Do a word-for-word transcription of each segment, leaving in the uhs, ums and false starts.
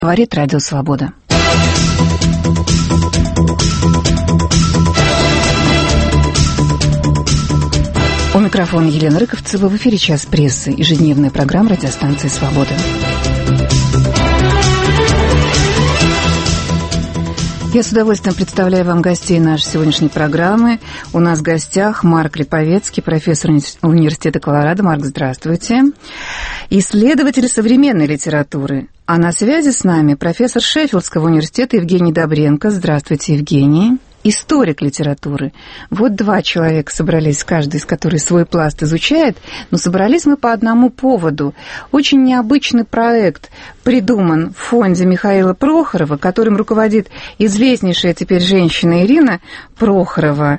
Говорит Радио Свобода. У микрофона Елена Рыковцева. В эфире «Час прессы», ежедневная программа радиостанции «Свобода». Я с удовольствием представляю вам гостей нашей сегодняшней программы. У нас в гостях Марк Липовецкий, профессор университета Колорадо. Марк, здравствуйте. Исследователь современной литературы. А на связи с нами профессор Шеффилдского университета Евгений Добренко. Здравствуйте, Евгений. Историк литературы. Вот два человека собрались, каждый из которых свой пласт изучает, но собрались мы по одному поводу. Очень необычный проект придуман в фонде Михаила Прохорова, которым руководит известнейшая теперь женщина Ирина Прохорова.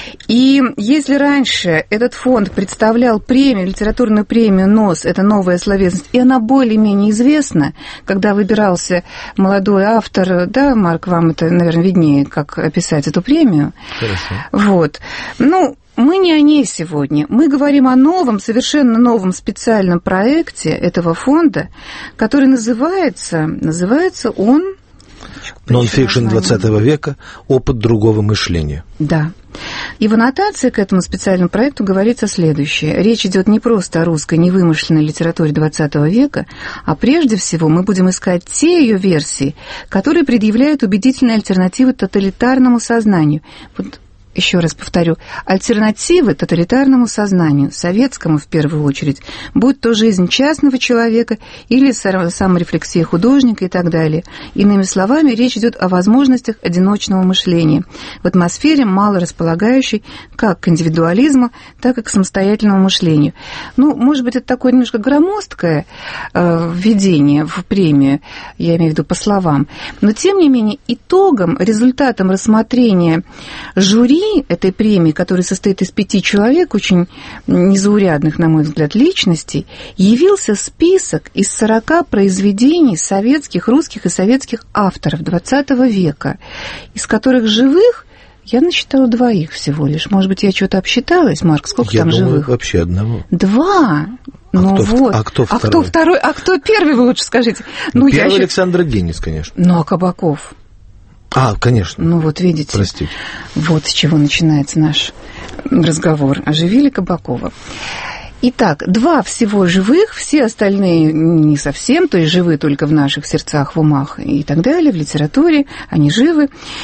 И если раньше этот фонд представлял премию, литературную премию НОС, это новая словесность, и она более-менее известна, когда выбирался молодой автор, да, Марк, вам это, наверное, виднее, как описать эту премию. Хорошо. Вот. Ну, мы не о ней сегодня. Мы говорим о новом, совершенно новом специальном проекте этого фонда, который называется, называется он... «Нон-фикшн двадцатого века. Опыт другого мышления». Да. И в аннотации к этому специальному проекту говорится следующее. Речь идет не просто о русской невымышленной литературе двадцатого века, а прежде всего мы будем искать те ее версии, которые предъявляют убедительные альтернативы тоталитарному сознанию. Вот еще раз повторю, альтернативы тоталитарному сознанию, советскому в первую очередь, будь то жизнь частного человека или саморефлексия художника и так далее. Иными словами, речь идет о возможностях одиночного мышления в атмосфере, мало располагающей как к индивидуализму, так и к самостоятельному мышлению. Ну, может быть, это такое немножко громоздкое э, введение в премию, я имею в виду по словам, но, тем не менее, итогом, результатом рассмотрения жюри этой премии, которая состоит из пяти человек, очень незаурядных, на мой взгляд, личностей, явился список из сорока произведений советских, русских и советских авторов двадцатого века, из которых живых я насчитала двоих всего лишь. Может быть, я что-то обсчиталась, Марк? Сколько я там думаю, живых? Вообще одного. Два. А, ну кто, вот. а кто второй? А кто второй? А кто первый, вы лучше скажите? Ну, ну, первый я Александр Генис, конечно. Ну, а Кабаков? А, конечно. Ну, вот видите. Простите. Вот с чего начинается наш разговор. Оживили Кабакова. Итак, два всего живых, все остальные не совсем, то есть живы только в наших сердцах, в умах и так далее, в литературе, они живы.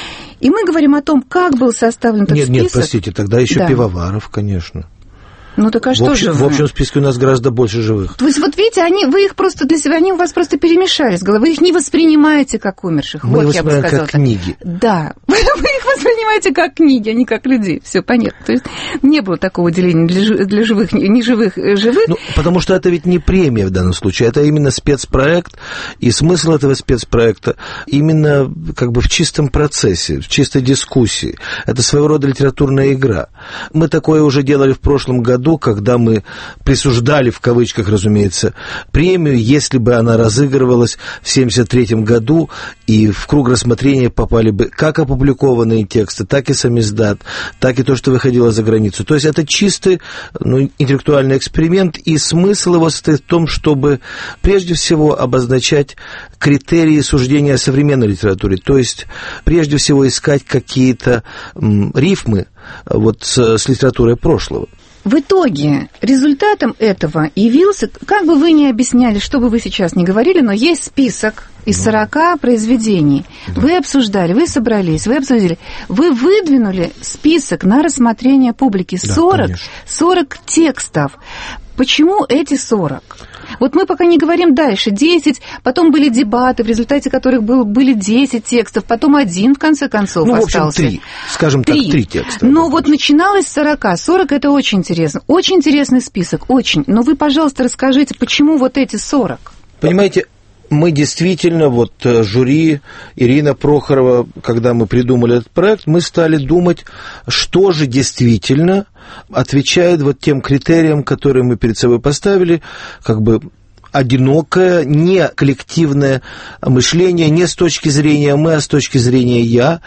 И мы говорим о том, как был составлен этот нет, список. Нет, простите, тогда еще да. Пивоваров, конечно. Ну, так а что в общем, же в общем списке у нас гораздо больше живых. То есть, вот видите, они, вы их просто для себя, они у вас просто перемешались в голове, вы их не воспринимаете как умерших. Мы вот, их я бы воспринимаем сказала как так. книги. Да, вы их воспринимаете как книги, а не как людей. Все понятно. То есть, не было такого деления для, для живых, неживых, живых. Ну, потому что это ведь не премия в данном случае, это именно спецпроект, и смысл этого спецпроекта именно как бы в чистом процессе, в чистой дискуссии. Это своего рода литературная игра. Мы такое уже делали в прошлом году, когда мы присуждали, в кавычках, разумеется, премию, если бы она разыгрывалась в семьдесят третьем году, и в круг рассмотрения попали бы как опубликованные тексты, так и самиздат, так и то, что выходило за границу. То есть это чистый, ну, интеллектуальный эксперимент, и смысл его состоит в том, чтобы прежде всего обозначать критерии суждения о современной литературе, то есть прежде всего искать какие-то м, рифмы вот, с, с литературой прошлого. В итоге результатом этого явился, как бы вы ни объясняли, что бы вы сейчас ни говорили, но есть список из сорока произведений. Да. Вы обсуждали, вы собрались, вы обсудили, вы выдвинули список на рассмотрение публики сорок, да, сорок текстов. Почему эти сорок? Вот мы пока не говорим дальше. десять, потом были дебаты, в результате которых был, были десять текстов, потом один, в конце концов, ну, остался. Ну, в общем, три. Скажем три. так, три текста. Но вот начиналось с сорока. сорок – это очень интересно. Очень интересный список, очень. Но вы, пожалуйста, расскажите, почему вот эти сорок? Понимаете, мы действительно, вот жюри, Ирина Прохорова, когда мы придумали этот проект, мы стали думать, что же действительно отвечает вот тем критериям, которые мы перед собой поставили, как бы одинокое, не коллективное мышление, не с точки зрения мы, а с точки зрения я,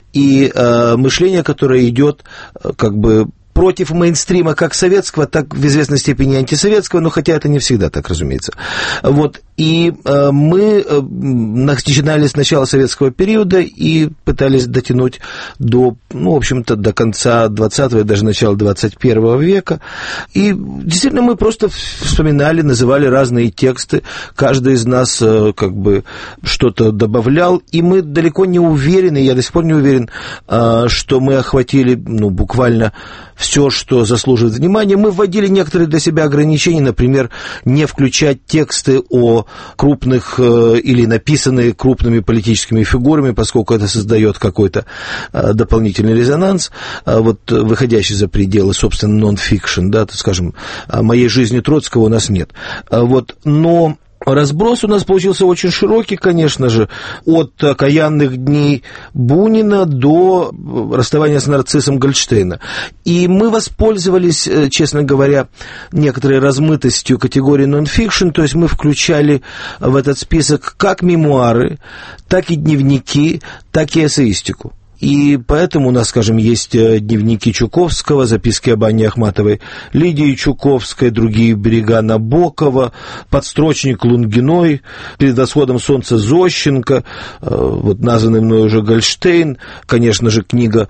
и э, мышление, которое идет как бы против мейнстрима как советского, так в известной степени антисоветского, но хотя это не всегда так, разумеется. Вот. И э, мы э, начинали с начала советского периода и пытались дотянуть до, ну, в общем-то, до конца двадцатого и даже начала двадцать первого века. И действительно мы просто вспоминали, называли разные тексты, каждый из нас э, как бы что-то добавлял, и мы далеко не уверены, я до сих пор не уверен, э, что мы охватили, ну, буквально все, что заслуживает внимания. Мы вводили некоторые для себя ограничения, например, не включать тексты о крупных э, или написанные крупными политическими фигурами, поскольку это создает какой-то э, дополнительный резонанс, э, вот, выходящий за пределы, собственно, нон-фикшн, да, так скажем, «Моей жизни» Троцкого у нас нет. Э, вот, но разброс у нас получился очень широкий, конечно же, от окаянных дней Бунина до расставания с нарциссом Гольдштейна. И мы воспользовались, честно говоря, некоторой размытостью категории нон-фикшн, то есть мы включали в этот список как мемуары, так и дневники, так и эссеистику. И поэтому у нас, скажем, есть дневники Чуковского, записки об Анне Ахматовой, Лидии Чуковской, другие берега Набокова, подстрочник Лунгиной, перед восходом солнца Зощенко, вот названный мной уже Гольдштейн, конечно же, книга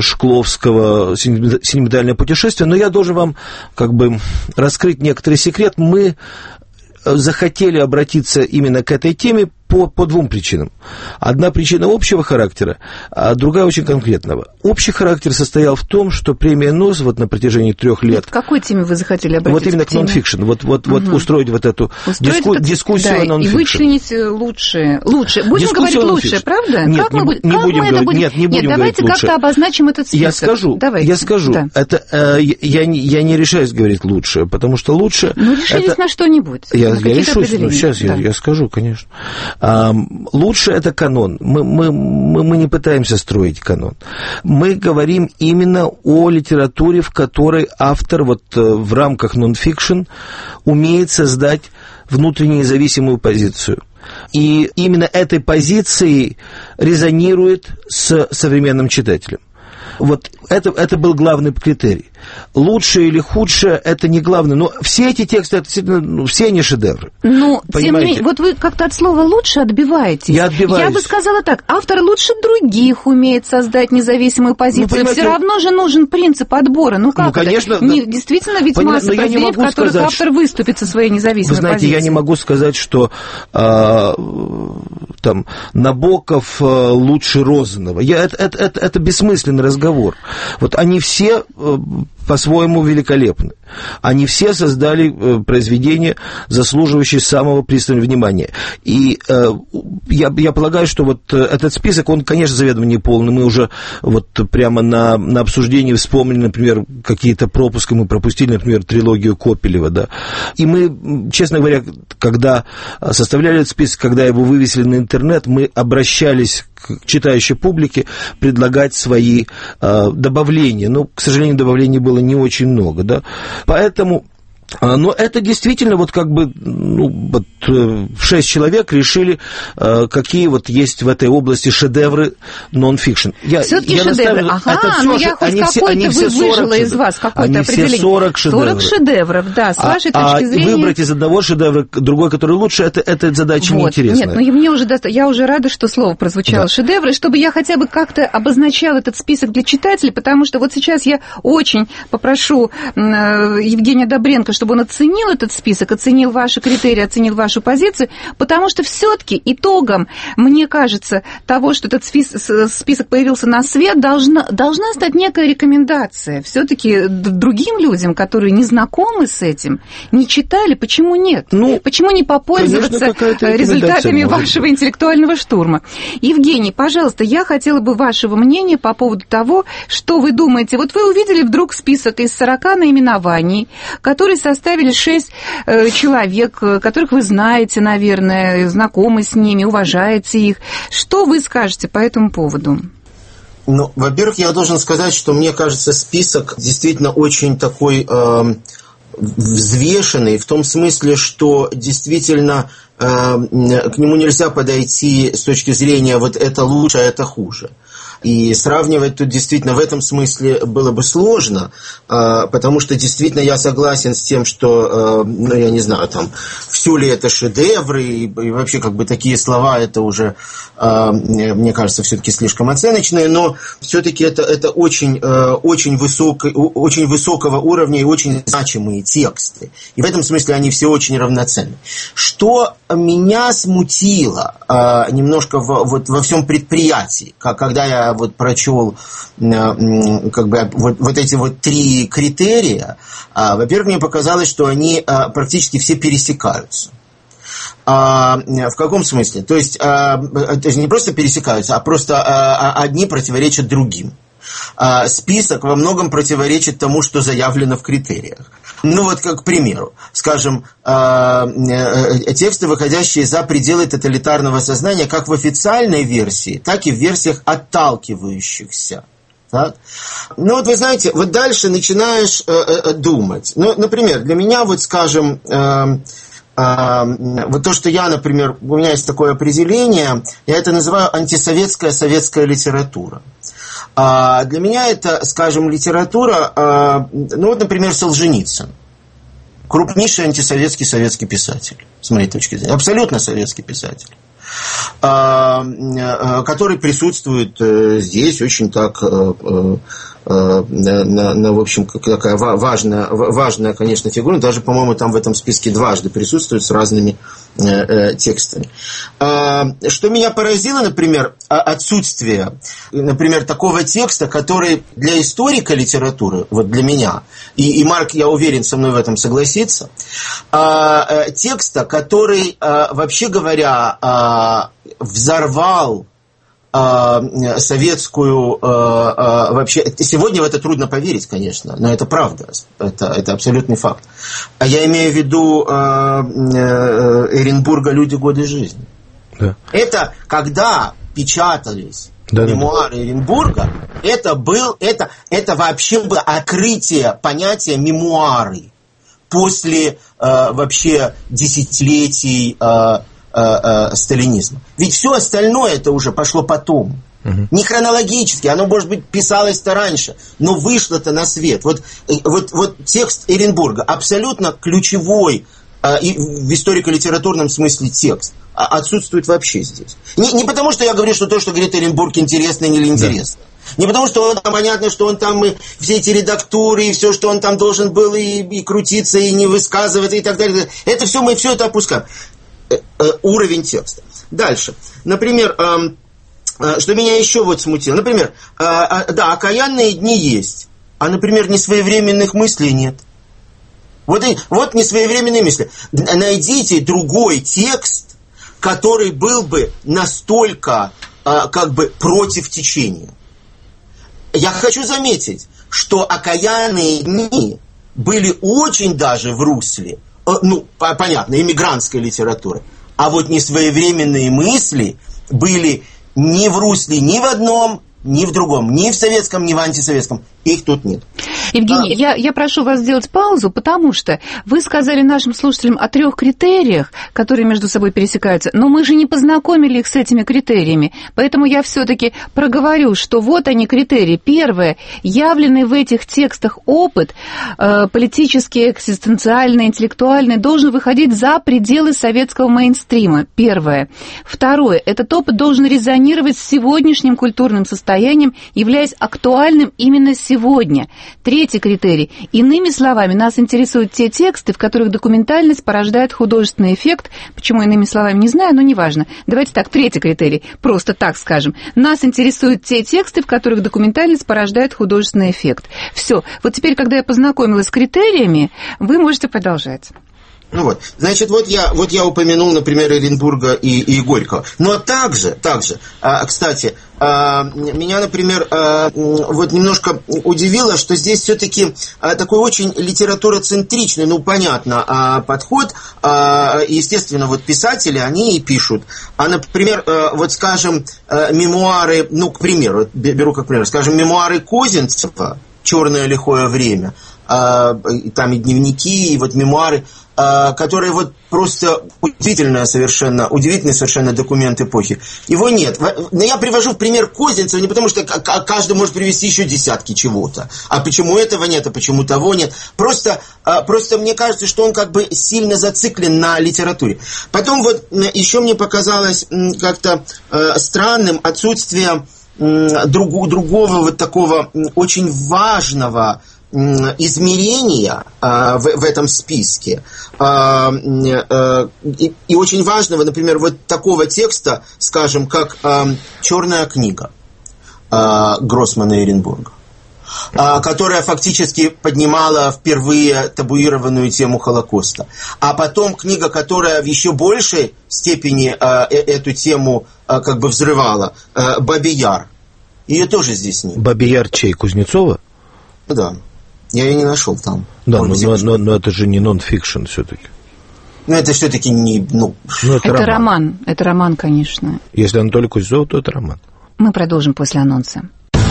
Шкловского «Сентиментальное путешествие». Но я должен вам как бы раскрыть некоторый секрет. Мы захотели обратиться именно к этой теме по, по двум причинам. Одна причина общего характера, а другая очень конкретного. Общий характер состоял в том, что премия НОС вот на протяжении трех лет... К какой теме вы захотели обратиться? Вот именно к нон-фикшн. Вот, вот, угу. вот устроить вот эту устроить диску, этот, дискуссию да, о нон-фикшн. И вычленить лучшее. Лучше. Будем Дискуссию говорить лучше, правда? Нет, как не, мы, не как будем мы говорить. будем... Нет, не будем Нет, давайте говорить как-то обозначим этот список. Я скажу, давайте. я скажу. Да. Это, э, я, не, я не решаюсь говорить лучше, потому что лучше... Ну, решились это... на что-нибудь. Я, на я решусь, ну, сейчас да. я, я скажу, конечно. А, лучше это канон. Мы, мы, мы, мы не пытаемся строить канон. Мы говорим именно о литературе, в которой автор вот в рамках нон-фикшн умеет создать внутренне независимую позицию. И именно этой позицией резонирует с современным читателем. Вот это, это был главный критерий. Лучше или худше, это не главное. Но все эти тексты, это действительно, ну, все они шедевры. Ну, тем не менее, вот вы как-то от слова «лучше» отбиваетесь. Я отбиваюсь. Я бы сказала так, автор лучше других умеет создать независимую позицию. Ну, все равно же нужен принцип отбора. Ну, как ну, конечно, это? Не, действительно, ведь понимаете, масса произведений, в которых сказать, автор выступит со своей независимой позицией. Вы знаете, позицией. я не могу сказать, что а, там, Набоков а, лучше Розанова. Я, это, это, это, это бессмысленный разговор. Вот они все по-своему великолепны. Они все создали произведения, заслуживающие самого пристального внимания. И э, я, я полагаю, что вот этот список, он, конечно, заведомо неполный. Мы уже вот прямо на, на обсуждении вспомнили, например, какие-то пропуски мы пропустили, например, трилогию Копелева, да. И мы, честно говоря, когда составляли этот список, когда его вывесили на интернет, мы обращались к читающей публике предлагать свои э, добавления. Но, к сожалению, добавлений было не очень много, да. Поэтому... Но это действительно вот как бы ну, вот, шесть человек решили, какие вот есть в этой области шедевры нон-фикшн. Все-таки шедевры. Ага, это ну я хоть какой-то вы выжила из вас какое-то определение. Все сорок шедевров. сорок шедевров, да, с вашей а, точки а зрения. выбрать из одного шедевра другой, который лучше, это, это задача вот. неинтересная. Нет, ну мне уже доста... я уже рада, что слово прозвучало да. шедевры, чтобы я хотя бы как-то обозначал этот список для читателей, потому что вот сейчас я очень попрошу Евгения Добренко, чтобы он оценил этот список, оценил ваши критерии, оценил вашу позицию, потому что все-таки итогом, мне кажется, того, что этот список появился на свет, должна, должна стать некая рекомендация. Все-таки другим людям, которые не знакомы с этим, не читали, почему нет? Ну, почему не попользоваться результатами вашего быть. интеллектуального штурма? Евгений, пожалуйста, я хотела бы вашего мнения по поводу того, что вы думаете. Вот вы увидели вдруг список из сорока наименований, которые составили шесть э, человек, которых вы знаете, наверное, знакомы с ними, уважаете их. Что вы скажете по этому поводу? Ну, во-первых, я должен сказать, что мне кажется, список действительно очень такой э, взвешенный, в том смысле, что действительно э, к нему нельзя подойти с точки зрения вот это лучше, а это хуже. И сравнивать тут действительно в этом смысле было бы сложно, потому что действительно я согласен с тем, что, ну, я не знаю, там, все ли это шедевры, и вообще как бы такие слова, это уже, мне кажется, все-таки слишком оценочные, но все-таки это, это очень, очень, высок, очень высокого уровня и очень значимые тексты. И в этом смысле они все очень равноценны. Что меня смутило немножко в, вот, во всем предприятии, когда я вот прочел как бы, вот, вот эти вот три критерия, во-первых, мне показалось, что они практически все пересекаются. В каком смысле? То есть, то есть не просто пересекаются, а просто одни противоречат другим. Список во многом противоречит тому, что заявлено в критериях. Ну вот, как к примеру, скажем, тексты, выходящие за пределы тоталитарного сознания, как в официальной версии, так и в версиях отталкивающихся. Так? Ну вот вы знаете, вот дальше начинаешь думать. Ну, например, для меня, вот скажем, вот то, что я, например, у меня есть такое определение, я это называю антисоветская советская литература. А для меня это, скажем, литература, ну вот, например, Солженицын. Крупнейший антисоветский советский писатель, с моей точки зрения. Абсолютно советский писатель. Который присутствует здесь очень так, на, на, на, в общем, такая важная, важная, конечно, фигура. Даже, по-моему, там в этом списке дважды присутствует с разными э, э, текстами. А, что меня поразило, например, отсутствие, например, такого текста, который для историка литературы, вот для меня, и, и Марк, я уверен, со мной в этом согласится, а, текста, который, а, вообще говоря, а, взорвал советскую вообще... Сегодня в это трудно поверить, конечно, но это правда, это, это абсолютный факт. А я имею в виду Эренбурга «Люди, годы жизни». Да. Это когда печатались да, мемуары да. Эренбурга, это, был, это, это вообще было открытие понятия мемуары после вообще десятилетий сталинизма. Ведь все остальное это уже пошло потом. Угу. Не хронологически, оно, может быть, писалось-то раньше, но вышло-то на свет. Вот, вот, вот текст Эренбурга абсолютно ключевой э, и в историко-литературном смысле текст а отсутствует вообще здесь. Не, не потому, что я говорю, что то, что говорит Эренбург, интересно или интересно. Да. Не потому, что он, понятно, что он там и все эти редактуры, и все, что он там должен был и, и крутиться, и не высказываться, и так далее. Это все, мы все это опускаем. Уровень текста. Дальше. Например, что меня еще вот смутило. Например, да, окаянные дни есть, а, например, несвоевременных мыслей нет. Вот, вот несвоевременные мысли. Найдите другой текст, который был бы настолько как бы против течения. Я хочу заметить, что окаянные дни были очень даже в русле, ну, понятно, иммигрантской литературы. А вот несвоевременные мысли были ни в русле, ни в одном, ни в другом, ни в советском, ни в антисоветском. Их тут нет. Евгений, а... я, я прошу вас сделать паузу, потому что вы сказали нашим слушателям о трех критериях, которые между собой пересекаются, но мы же не познакомили их с этими критериями, поэтому я все-таки проговорю, что вот они критерии. Первое, явленный в этих текстах опыт, э, политический, экзистенциальный, интеллектуальный, должен выходить за пределы советского мейнстрима. Первое. Второе, этот опыт должен резонировать с сегодняшним культурным состоянием, являясь актуальным именно сегодня. Третий критерий. Иными словами, нас интересуют те тексты, в которых документальность порождает художественный эффект. Почему иными словами, не знаю, но неважно. Давайте так, третий критерий. Просто так скажем. Нас интересуют те тексты, в которых документальность порождает художественный эффект. Все. Вот теперь, когда я познакомилась с критериями, вы можете продолжать. Ну вот, значит, вот я, вот я упомянул, например, Эренбурга и, и Горького. Но также, также, а, кстати, а, меня, например, а, вот немножко удивило, что здесь все-таки а, такой очень литературоцентричный, ну, понятно, а, подход. А, естественно, вот писатели, они и пишут. А, например, а, вот, скажем, а, мемуары, ну, к примеру, беру как пример, скажем, мемуары Козинцева «Черное лихое время», там и дневники, и вот мемуары, которые вот просто удивительные совершенно, удивительные совершенно документ эпохи. Его нет. Но я привожу в пример Козинцева не потому, что каждый может привести еще десятки чего-то. А почему этого нет, а почему того нет. Просто, просто мне кажется, что он как бы сильно зациклен на литературе. Потом вот еще мне показалось как-то странным отсутствие другого вот такого очень важного измерения э, в, в этом списке. Э, э, и, и очень важного, например, вот такого текста, скажем, как э, «Черная книга» э, Гроссмана и Эренбурга, э, которая фактически поднимала впервые табуированную тему Холокоста. А потом книга, которая в еще большей степени э, эту тему э, как бы взрывала, э, «Бабий Яр». Ее тоже здесь нет. «Бабий Яр» чей? Кузнецова? Да. Я ее не нашел там. Да, но, но, но, но это же не нон-фикшн все-таки. Ну, это все-таки не... Ну, ну это, это роман. роман. Это роман, конечно. Если Анатолий Кузнецов, то это роман. Мы продолжим после анонса.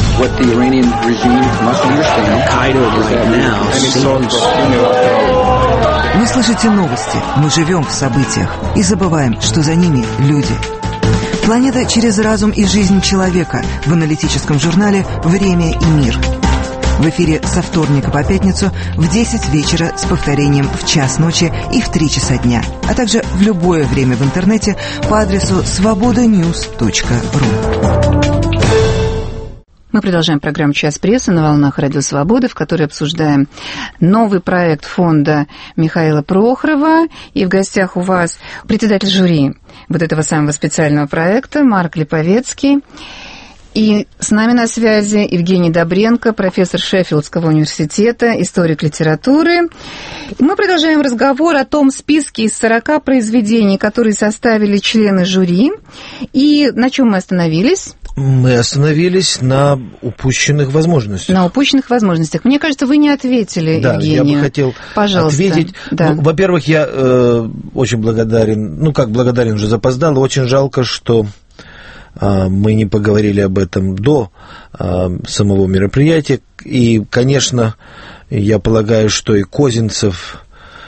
Вы слышите новости. Мы живем в событиях и забываем, что за ними люди. Планета через разум и жизнь человека в аналитическом журнале «Время и мир». В эфире со вторника по пятницу в десять вечера с повторением в час ночи и в три часа дня, а также в любое время в интернете по адресу свобода ньюс точка ру. Мы продолжаем программу «Час прессы» на волнах Радио Свободы, в которой обсуждаем новый проект фонда Михаила Прохорова. И в гостях у вас председатель жюри вот этого самого специального проекта Марк Липовецкий. И с нами на связи Евгений Добренко, профессор Шеффилдского университета, историк литературы. И мы продолжаем разговор о том списке из сорока произведений, которые составили члены жюри. И на чем мы остановились? Мы остановились на упущенных возможностях. На упущенных возможностях. Мне кажется, вы не ответили, да, Евгению. Да, я бы хотел Пожалуйста. ответить. Да. Ну, во-первых, я э, очень благодарен, ну как благодарен, уже запоздал, и очень жалко, что э, мы не поговорили об этом до э, самого мероприятия. И, конечно, я полагаю, что и Козинцев,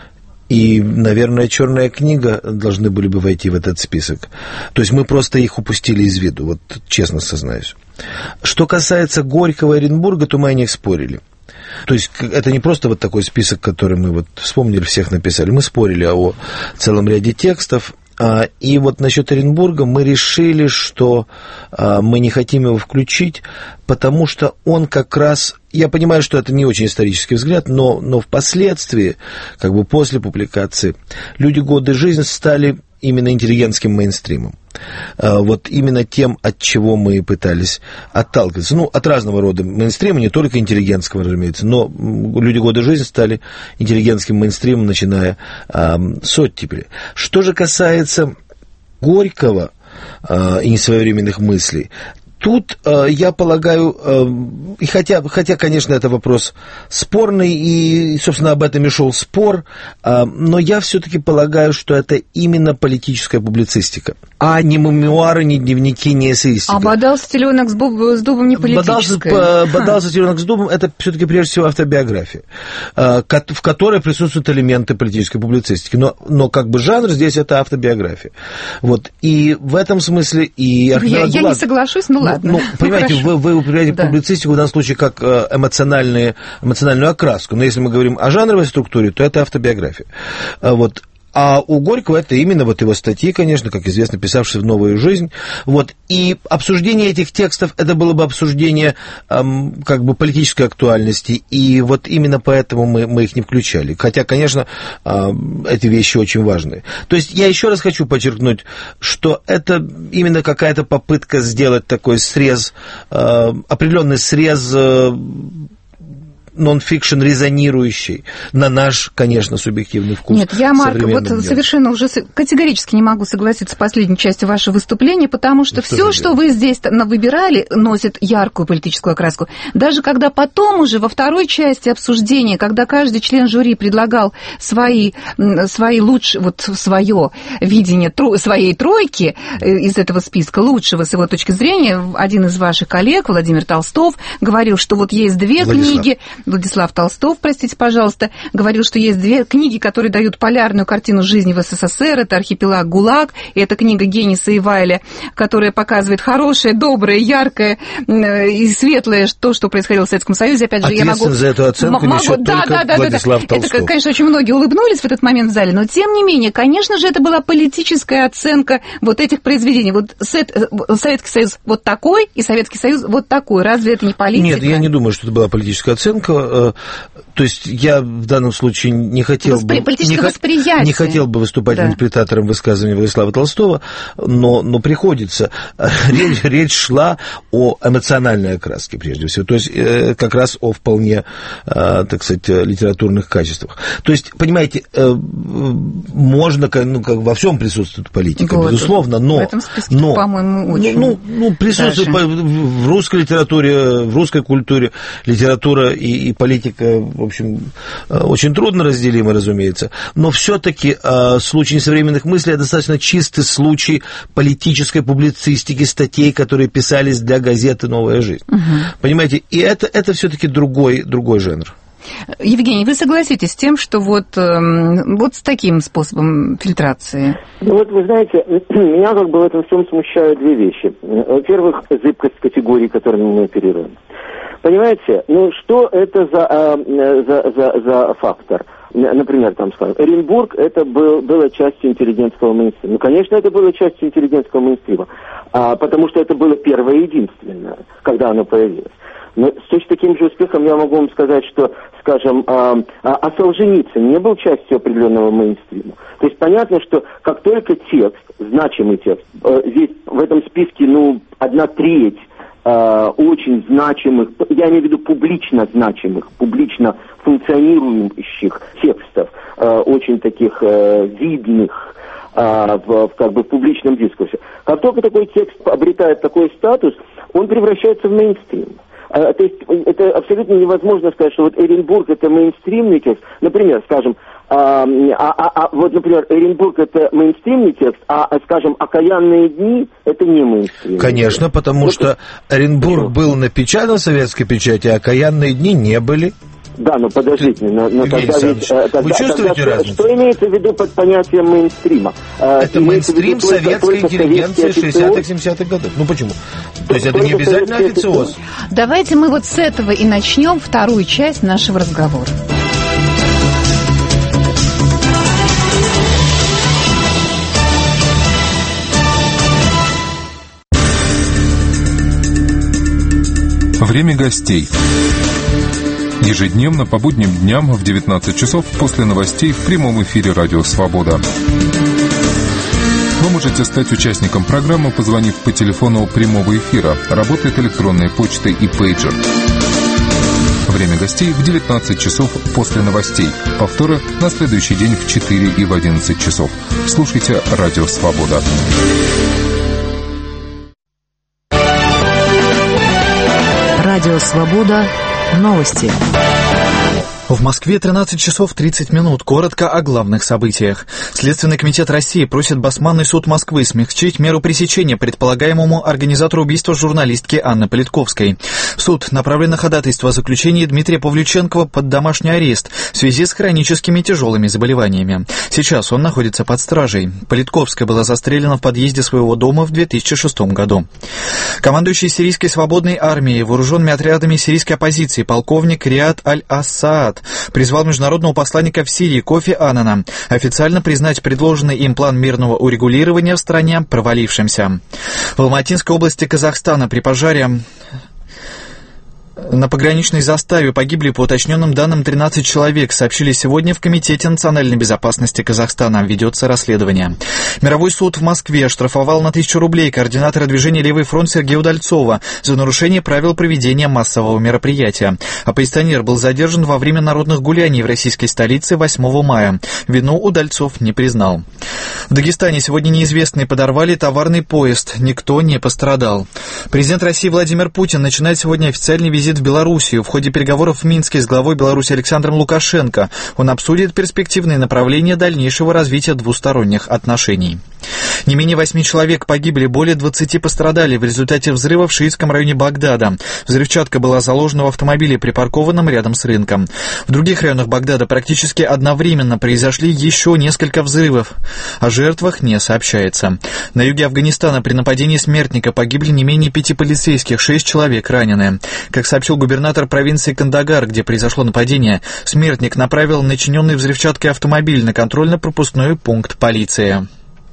и, наверное, «Черная книга» должны были бы войти в этот список. То есть мы просто их упустили из виду, вот честно сознаюсь. Что касается Горького и Оренбурга, то мы о них спорили. То есть это не просто вот такой список, который мы вот вспомнили, всех написали. Мы спорили о целом ряде текстов. И вот насчет Оренбурга мы решили, что мы не хотим его включить, потому что он как раз... Я понимаю, что это не очень исторический взгляд, но, но впоследствии, как бы после публикации, «Люди, годы, жизнь» стали именно интеллигентским мейнстримом. Вот именно тем, от чего мы пытались отталкиваться. Ну, от разного рода мейнстрима, не только интеллигентского, разумеется, но «Люди, годы, жизнь» стали интеллигентским мейнстримом, начиная э, с оттепели. Что же касается Горького э, и несвоевременных мыслей, тут, э, я полагаю, э, и хотя, хотя, конечно, это вопрос спорный, и, собственно, об этом и шел спор, э, но я все-таки полагаю, что это именно политическая публицистика, а не мемуары, не дневники, не эссеистика. А бодался теленок с, буб, с дубом не политическая? Бодался, бодался теленок с дубом, это все-таки прежде всего автобиография, э, в которой присутствуют элементы политической публицистики, но, но как бы жанр здесь это автобиография. Вот, и в этом смысле и... Я, я не соглашусь, ну ладно. Ну, понимаете, вы, вы употребляете да. публицистику в данном случае как эмоциональную, эмоциональную окраску. Но если мы говорим о жанровой структуре, то это автобиография. Вот. А у Горького это именно вот его статьи, конечно, как известно, писавшие в «Новую жизнь». Вот. И обсуждение этих текстов, это было бы обсуждение эм, как бы политической актуальности. И вот именно поэтому мы, мы их не включали. Хотя, конечно, эм, эти вещи очень важные. То есть я еще раз хочу подчеркнуть, что это именно какая-то попытка сделать такой срез, э, определенный срез... Э, нон-фикшн резонирующий на наш, конечно, субъективный вкус. Нет, я, Марк, вот днем. совершенно уже категорически не могу согласиться с последней частью вашего выступления, потому что, что все, что вы здесь выбирали, носит яркую политическую окраску. Даже когда потом уже во второй части обсуждения, когда каждый член жюри предлагал свои, свои лучшие, вот свое видение тро, своей тройки из этого списка, лучшего с его точки зрения, один из ваших коллег, Владимир Толстов, говорил, что вот есть две Владислав. книги, Владислав Толстов, простите, пожалуйста, говорил, что есть две книги, которые дают полярную картину жизни в СССР. Это «Архипелаг ГУЛАГ», и это книга Генниса и Вайля, которая показывает хорошее, доброе, яркое и светлое то, что происходило в Советском Союзе. Опять же, я могу... за эту оценку могу... несет да, только да, да, Владислав да, да. Толстов. Это, конечно, очень многие улыбнулись в этот момент в зале, но тем не менее, конечно же, это была политическая оценка вот этих произведений. Вот Советский Союз вот такой, и Советский Союз вот такой. Разве это не политика? Нет, я не думаю, что это была политическая оценка. То есть я в данном случае не хотел Воспри... бы... Политическое не, восприятие. Не хотел бы выступать да. интерпретатором высказывания Владислава Толстого, но, но приходится. Речь, речь шла о эмоциональной окраске, прежде всего. То есть как раз о вполне, так сказать, литературных качествах. То есть, понимаете, можно, ну, как во всем присутствует политика, вот, безусловно, но... В этом списке, но, по-моему, очень... Ну, ну присутствует даже. В русской литературе, в русской культуре литература и, и политика, в общем, очень трудно разделимы, разумеется, но все-таки случай несовременных мыслей достаточно чистый случай политической публицистики, статей, которые писались для газеты «Новая жизнь». Угу. Понимаете, и это, это все-таки другой, другой жанр. Евгений, вы согласитесь с тем, что вот, вот с таким способом фильтрации? Ну вот вы знаете, меня как бы в этом всем смущают две вещи. Во-первых, зыбкость категорий, которыми мы оперируем. Понимаете, ну что это за, за, за, за фактор? Например, там, скажем, Оренбург, это был, было частью интеллигентского мейнстрима. Ну, конечно, это было частью интеллигентского мейнстрима, а, потому что это было первое и единственное, когда оно появилось. Но с точно таким же успехом я могу вам сказать, что, скажем, а, а Солженицын не был частью определенного мейнстрима. То есть понятно, что как только текст, значимый текст, здесь в этом списке, ну, одна треть очень значимых, я имею в виду публично значимых, публично функционирующих текстов, очень таких видных в, в, как бы, в публичном дискурсе. Как только такой текст обретает такой статус, он превращается в мейнстрим. То есть это абсолютно невозможно сказать, что вот Оренбург это мейнстримный текст. Например, скажем, а, а, а, вот, например, Оренбург это мейнстримный текст, а, скажем, «Окаянные дни» это не мейнстрим. Конечно, потому вот, что Оренбург был напечатан в советской печати, а «Окаянные дни» не были. Да, но подождите, но, но тогда ведь... Тогда, вы чувствуете тогда, разницу? Что имеется в виду под понятием мейнстрима? Это мейнстрим советской интеллигенции шестидесятых-семидесятых годов. Ну почему? То есть это не обязательно официоз. Давайте мы вот с этого и начнем вторую часть нашего разговора. Время гостей. Ежедневно по будним дням в девятнадцать часов после новостей в прямом эфире «Радио Свобода». Вы можете стать участником программы, позвонив по телефону прямого эфира. Работает электронная почта и пейджер. Время гостей в девятнадцать часов после новостей. Повторы на следующий день в четыре и в одиннадцать часов. Слушайте «Радио Свобода». Радио Свобода. Новости. В Москве тринадцать часов тридцать минут. Коротко о главных событиях. Следственный комитет России просит Басманный суд Москвы смягчить меру пресечения предполагаемому организатору убийства журналистки Анны Политковской. Суд направлен на ходатайство о заключении Дмитрия Павлюченкова под домашний арест в связи с хроническими тяжелыми заболеваниями. Сейчас он находится под стражей. Политковская была застрелена в подъезде своего дома в две тысячи шестом году. Командующий сирийской свободной армией, вооруженными отрядами сирийской оппозиции, полковник Риад Аль-Ассаад призвал международного посланника в Сирии Кофи Аннана официально признать предложенный им план мирного урегулирования в стране провалившимся. В Алматинской области Казахстана при пожаре на пограничной заставе погибли, по уточненным данным, тринадцать человек, сообщили сегодня в Комитете национальной безопасности Казахстана. Ведется расследование. Мировой суд в Москве оштрафовал на тысячу рублей координатора движения «Левый фронт» Сергея Удальцова за нарушение правил проведения массового мероприятия. Оппозиционер был задержан во время народных гуляний в российской столице восьмого мая. Вину Удальцов не признал. В Дагестане сегодня неизвестные подорвали товарный поезд. Никто не пострадал. Президент России Владимир Путин начинает сегодня официальный визит в Белоруссию. В ходе переговоров в Минске с главой Беларуси Александром Лукашенко он обсудит перспективные направления дальнейшего развития двусторонних отношений. Не менее восьми человек погибли, более двадцати пострадали в результате взрыва в шиитском районе Багдада. Взрывчатка была заложена в автомобиле, припаркованном рядом с рынком. В других районах Багдада практически одновременно произошли еще несколько взрывов. О жертвах не сообщается. На юге Афганистана при нападении смертника погибли не менее пяти полицейских, шесть человек ранены. Как сообщил губернатор провинции Кандагар, где произошло нападение, смертник направил начиненный взрывчаткой автомобиль на контрольно-пропускной пункт полиции.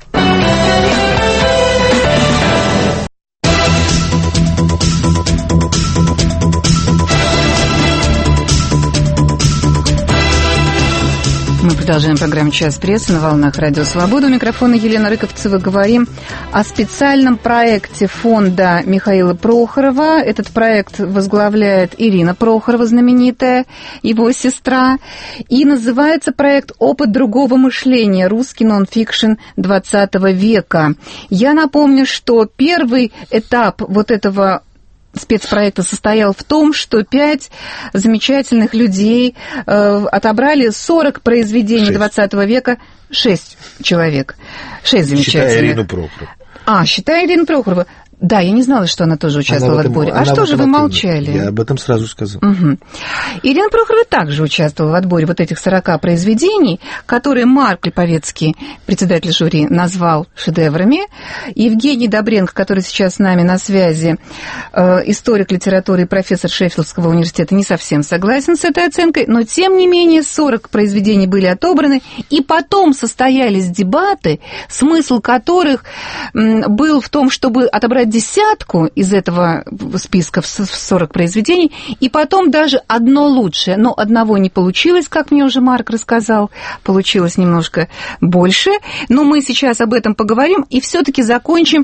Мы продолжаем программу «Час прессы» на волнах Радио Свобода. У микрофона Елена Рыковцева. Говорим о специальном проекте фонда Михаила Прохорова. Этот проект возглавляет Ирина Прохорова, знаменитая, его сестра. И называется проект «Опыт другого мышления. Русский нон-фикшн двадцатого века». Я напомню, что первый этап вот этого спецпроекта состоял в том, что пять замечательных людей э, отобрали сорок произведений двадцатого века, шесть человек, шесть замечательных. Считая Ирину Прохорову. А, считая Ирину Прохорову. Да, я не знала, что она тоже участвовала она в, этом, в отборе. А что же вы молчали? Я об этом сразу сказал. Угу. Ирина Прохорова также участвовала в отборе вот этих сорока произведений, которые Марк Липовецкий, председатель жюри, назвал шедеврами. Евгений Добренко, который сейчас с нами на связи, э, историк литературы и профессор Шеффилдского университета, не совсем согласен с этой оценкой, но тем не менее сорок произведений были отобраны, и потом состоялись дебаты, смысл которых м, был в том, чтобы отобрать десятку из этого списка в сорок произведений, и потом даже одно лучшее. Но одного не получилось, как мне уже Марк рассказал, получилось немножко больше. Но мы сейчас об этом поговорим и все-таки закончим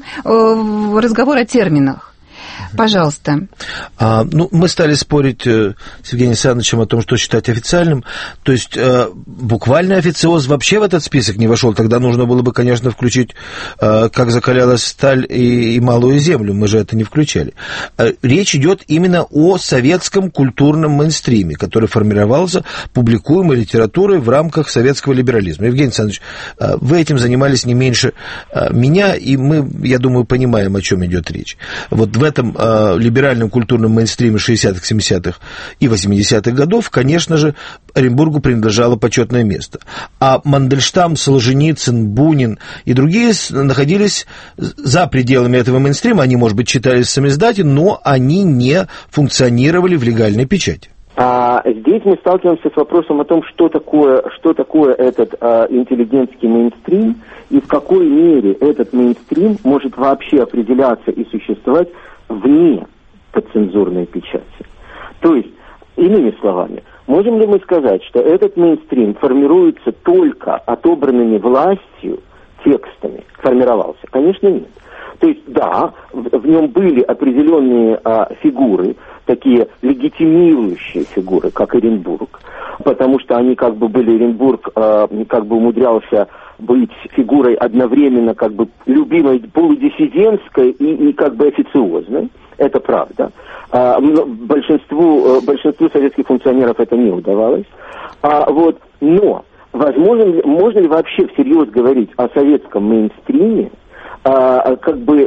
э, разговор о терминах. Пожалуйста. А, ну, мы стали спорить э, с Евгением Александровичем о том, что считать официальным. То есть э, буквальный официоз вообще в этот список не вошел. Тогда нужно было бы, конечно, включить э, «Как закалялась сталь» и, и «Малую землю». Мы же это не включали. Э, речь идет именно о советском культурном мейнстриме, который формировался публикуемой литературой в рамках советского либерализма. Евгений Александрович, э, вы этим занимались не меньше э, меня, и мы, я думаю, понимаем, о чем идет речь. Вот в этом либеральном культурном мейнстриме шестидесятых, семидесятых и восьмидесятых годов, конечно же, Оренбургу принадлежало почетное место. А Мандельштам, Солженицын, Бунин и другие находились за пределами этого мейнстрима. Они, может быть, читались в самиздате, но они не функционировали в легальной печати. А здесь мы сталкиваемся с вопросом о том, что такое, что такое этот а, интеллигентский мейнстрим и в какой мере этот мейнстрим может вообще определяться и существовать вне подцензурной печати. То есть, иными словами, можем ли мы сказать, что этот мейнстрим формируется только отобранными властью текстами, формировался? Конечно, нет. То есть, да, в, в нем были определенные а, фигуры, такие легитимирующие фигуры, как Оренбург, потому что они как бы были, Оренбург а, как бы умудрялся быть фигурой одновременно как бы любимой полудиссидентской и, и как бы официозной. Это правда. А, большинству, большинству советских функционеров это не удавалось. А, вот, но возможно, можно ли вообще всерьез говорить о советском мейнстриме, а, как бы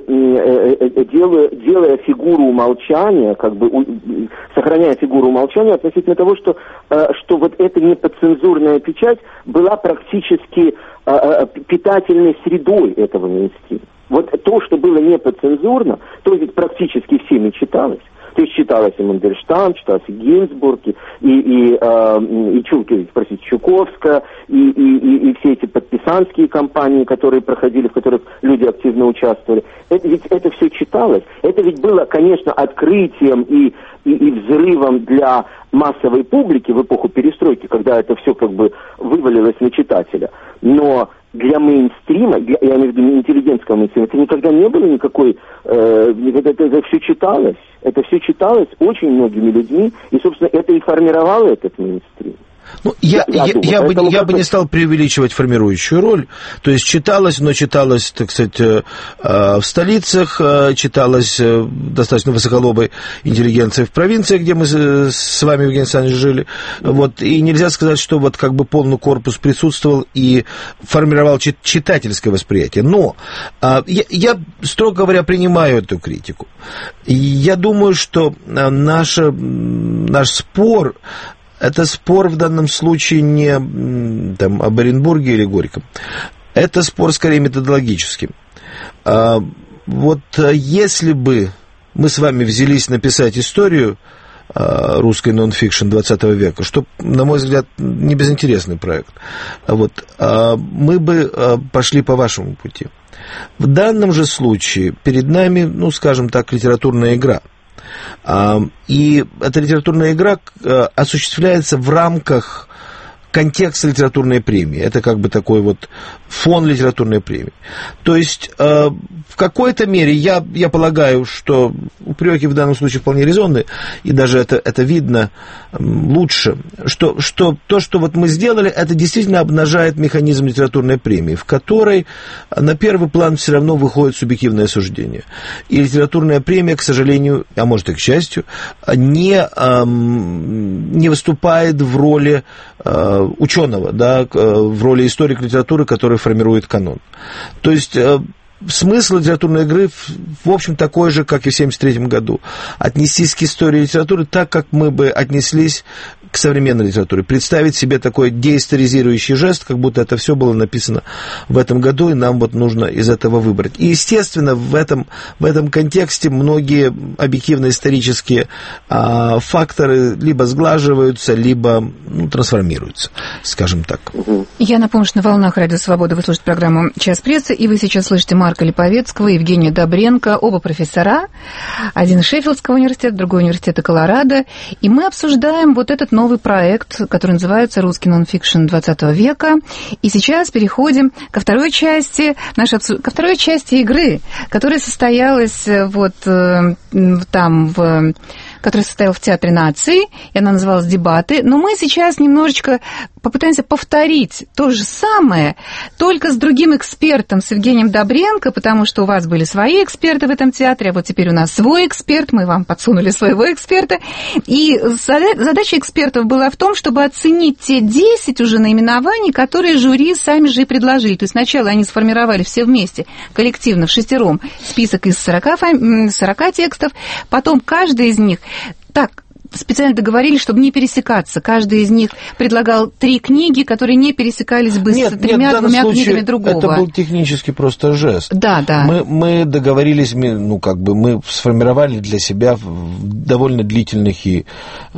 делая, делая фигуру умолчания, как бы у, сохраняя фигуру умолчания относительно того, что, что вот эта неподцензурная печать была практически питательной средой этого мейнстрима. Вот то, что было неподцензурно, то ведь практически всеми читалось. То есть читалось и Мандельштам, читалось и Гинзбург, и, и, и, э, и Чулки, простите, Чуковская, и, и, и, и все эти подписанские кампании, которые проходили, в которых люди активно участвовали. Это ведь это все читалось. Это ведь было, конечно, открытием и, и, и взрывом для массовой публики в эпоху перестройки, когда это все как бы вывалилось на читателя. Но для мейнстрима, для, я имею в виду интеллигентского мейнстрима, это никогда не было никакой, э, это, это, это все читалось, это все читалось очень многими людьми, и, собственно, это и формировало этот мейнстрим. Ну, я, я, я, я, бы, я бы не стал преувеличивать формирующую роль. То есть читалось, но читалось, так сказать, в столицах, читалось достаточно высоколобой интеллигенцией в провинции, где мы с вами, Евгений Александрович, жили. Вот, и нельзя сказать, что вот как бы полный корпус присутствовал и формировал читательское восприятие. Но я, я, строго говоря, принимаю эту критику. Я думаю, что наша, наш спор... Это спор в данном случае не там, об Оренбурге или Горьком. Это спор скорее методологический. А, вот если бы мы с вами взялись написать историю а, русской нон-фикшн двадцатого века, что, на мой взгляд, не безинтересный проект, вот, а, мы бы а, пошли по вашему пути. В данном же случае перед нами, ну, скажем так, литературная игра. И эта литературная игра осуществляется в рамках контекста литературной премии. Это как бы такой вот фон литературной премии. То есть в какой-то мере я, я полагаю, что упреки в данном случае вполне резонны, и даже это, это видно лучше, что, что то, что вот мы сделали, это действительно обнажает механизм литературной премии, в которой на первый план все равно выходит субъективное суждение. И литературная премия, к сожалению, а может и к счастью, не, не выступает в роли ученого, да, в роли историка литературы, который формирует канон. То есть смысл литературной игры, в общем, такой же, как и в семьдесят третьем году. Отнестись к истории литературы так, как мы бы отнеслись к современной литературе. Представить себе такой деисторизирующий жест, как будто это все было написано в этом году, и нам вот нужно из этого выбрать. И, естественно, в этом, в этом контексте многие объективно-исторические а, факторы либо сглаживаются, либо ну, трансформируются, скажем так. Я напомню, что на волнах Радио Свобода вы слушаете программу «Час прессы», и вы сейчас слышите Марка Липовецкого, Евгения Добренко, оба профессора, один из Шеффилдского университета, другой университета Колорадо, и мы обсуждаем вот этот новый проект, который называется «Русский нон-фикшн двадцатого века», и сейчас переходим ко второй части, нашей, ко второй части игры, которая состоялась вот там в... который состоял в Театре наций, и она называлась «Дебаты». Но мы сейчас немножечко попытаемся повторить то же самое, только с другим экспертом, с Евгением Добренко, потому что у вас были свои эксперты в этом театре, а вот теперь у нас свой эксперт, мы вам подсунули своего эксперта. И задача экспертов была в том, чтобы оценить те десять уже наименований, которые жюри сами же и предложили. То есть сначала они сформировали все вместе, коллективно, в шестером, список из сорока, сорока текстов, потом каждый из них так специально договорились, чтобы не пересекаться. Каждый из них предлагал три книги, которые не пересекались бы нет, с тремя-двумя книгами другого. Это был технически просто жест. Да, да. Мы, мы договорились, ну, как бы, мы сформировали для себя в довольно длительных и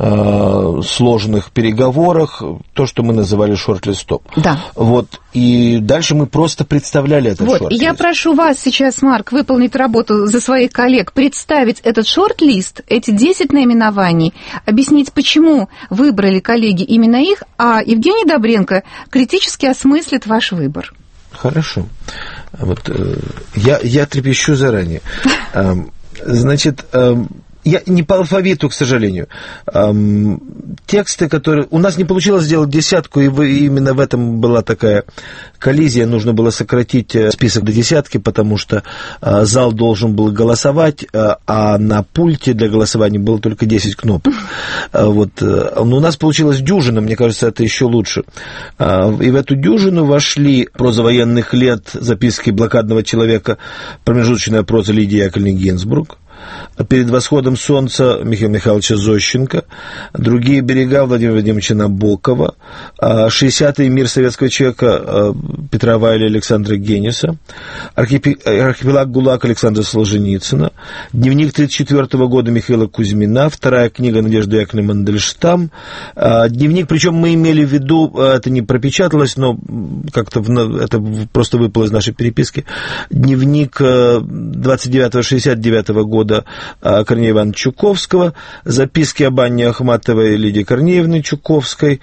э, сложных переговорах то, что мы называли шорт-листом. Да. Вот. И дальше мы просто представляли этот вот, шорт-лист. Я прошу вас сейчас, Марк, выполнить работу за своих коллег, представить этот шорт-лист, эти десять наименований, объяснить, почему выбрали коллеги именно их, а Евгений Добренко критически осмыслит ваш выбор. Хорошо. Вот, э, я, я трепещу заранее. Э, значит... Э, Я не по алфавиту, к сожалению. Эм, тексты, которые... У нас не получилось сделать десятку, и вы, именно в этом была такая коллизия. Нужно было сократить список до десятки, потому что э, зал должен был голосовать, э, а на пульте для голосования было только десять кнопок. Э, вот, э, но у нас получилось дюжина, мне кажется, это еще лучше. Э, и в эту дюжину вошли проза военных лет, записки блокадного человека, промежуточная проза Лидии Яковлевны Гинзбург. «Перед восходом солнца» Михаила Михайловича Зощенко, «Другие берега» Владимира Владимировича Набокова, «шестидесятый мир советского человека» Петра Вайля и Александра Гениса, «Архипелаг ГУЛАГ» Александра Солженицына, «Дневник тридцать четвёртого года» Михаила Кузьмина, вторая книга Надежды Яковлевны Мандельштам, дневник, причем мы имели в виду, это не пропечаталось, но как-то это просто выпало из нашей переписки, дневник двадцать девятого шестьдесят девятого года Корнея Ивановича Чуковского, записки об Анне Ахматовой и Лидии Корнеевны Чуковской,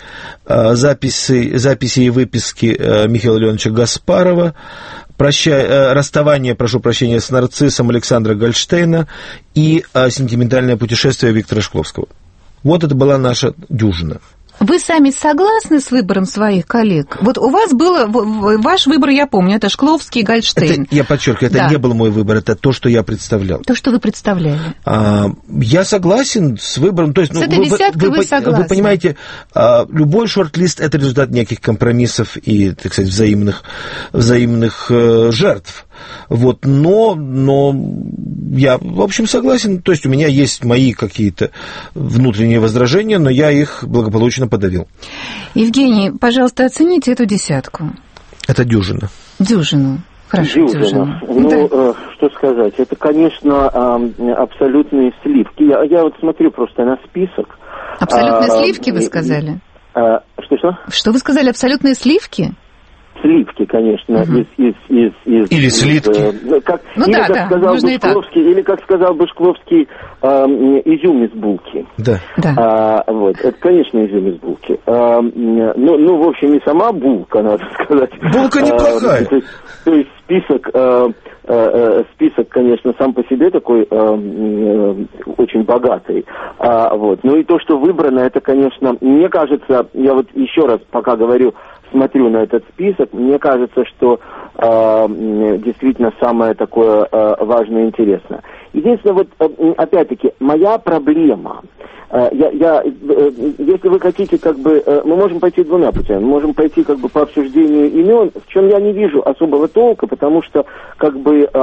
записи, записи и выписки Михаила Леоновича Гаспарова, проща... расставание, прошу прощения, с нарциссом Александра Гольштейна и сентиментальное путешествие Виктора Шкловского. Вот это была наша дюжина. Вы сами согласны с выбором своих коллег? Вот у вас было, ваш выбор, я помню, это Шкловский и Гольштейн. Это, я подчеркиваю, это да. не был мой выбор, это то, что я представлял. То, что вы представляли. А, я согласен с выбором. То есть, с ну, этой вы, десяткой вы, вы согласны. Вы понимаете, любой шорт-лист – это результат неких компромиссов и, так сказать, взаимных, взаимных жертв. Вот, но, но я, в общем, согласен. То есть у меня есть мои какие-то внутренние возражения, но я их благополучно подавил. Евгений, пожалуйста, оцените эту десятку. Это дюжина. Дюжину. Хорошо, дюжина. дюжина. Ну, да. э, что сказать, это, конечно, э, абсолютные сливки. Я, я вот смотрю просто на список. Абсолютные а, сливки, вы сказали? А, что-что? Что вы сказали, абсолютные сливки? Сливки, конечно, угу. из, из, из, из... Или слитки. Из, э, как, ну или, да, как да, сказал Бышкловский, или, как сказал Бышкловский, э, изюм из булки. Да. да. А, вот, это, конечно, изюм из булки. А, ну, ну, в общем, не сама булка, надо сказать. Булка неплохая. А, то, есть, то есть список... Э, список, конечно, сам по себе такой э, э, очень богатый. А, вот. Ну и то, что выбрано, это, конечно, мне кажется, я вот еще раз пока говорю, смотрю на этот список, мне кажется, что э, действительно самое такое э, важное и интересное. Единственное, вот э, опять-таки, моя проблема, э, я, я, э, если вы хотите, как бы, э, мы можем пойти двумя путями, мы можем пойти как бы по обсуждению имен, в чем я не вижу особого толка, потому что, как бы, э,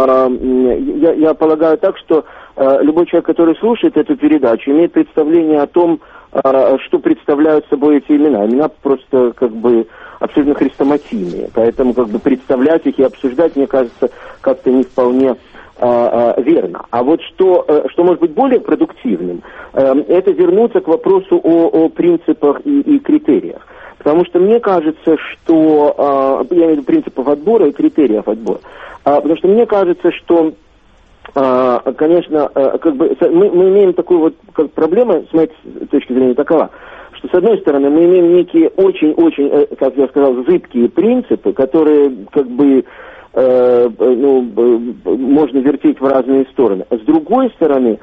я, я полагаю так, что э, любой человек, который слушает эту передачу, имеет представление о том, э, что представляют собой эти имена. Имена просто, как бы, абсолютно хрестоматийные, поэтому как бы представлять их и обсуждать, мне кажется, как-то не вполне а, а, верно. А вот что, что может быть более продуктивным, это вернуться к вопросу о, о принципах и, и критериях. Потому что мне кажется, что, я имею в виду принципов отбора и критериев отбора, потому что мне кажется, что, конечно, как бы мы, мы имеем такую вот как проблему, с моей точки зрения, такова, что, с одной стороны, мы имеем некие очень-очень, как я сказал, зыбкие принципы, которые, как бы, э, ну, можно вертеть в разные стороны. А с другой стороны,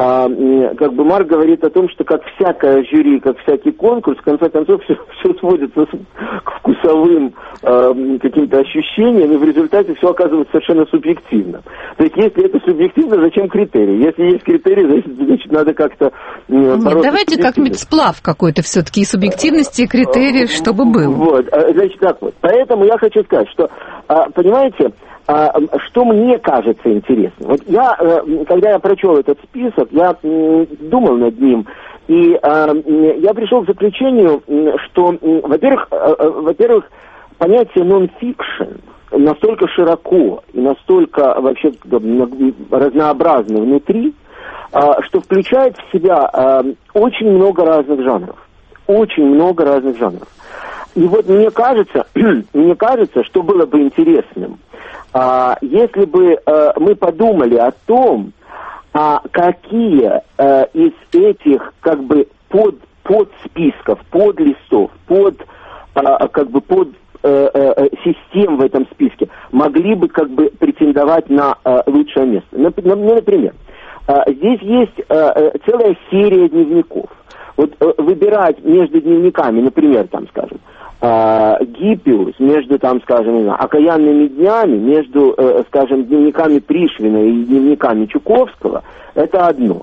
э, как бы Марк говорит о том, что как всякое жюри, как всякий конкурс, в конце концов, все, все сводится к вкусовым э, каким-то ощущениям, и в результате все оказывается совершенно субъективно. То есть, если это субъективно, зачем критерии? Если есть критерии, значит, значит надо как-то э, Нет, давайте как-нибудь сплав какой-то все-таки и субъективности, и критериев, чтобы был. Вот, значит, так вот. Поэтому я хочу сказать, что, понимаете, что мне кажется интересным. Вот я, когда я прочел этот список, я думал над ним, и я пришел к заключению, что, во-первых, во-первых, понятие нон-фикшн настолько широко и настолько вообще разнообразно внутри, что включает в себя очень много разных жанров. Очень много разных жанров. И вот мне кажется, мне кажется, что было бы интересным, а, если бы а, мы подумали о том, а, какие а, из этих как бы под, подсписков, подлистов, под, а, как бы под а, а, систем в этом списке могли бы как бы претендовать на а, лучшее место. Например, а, здесь есть а, целая серия дневников. Вот э, выбирать между дневниками, например, там, скажем, э, Гиппиус, между, там, скажем, не знаю, окаянными днями, между, э, скажем, дневниками Пришвина и дневниками Чуковского, это одно.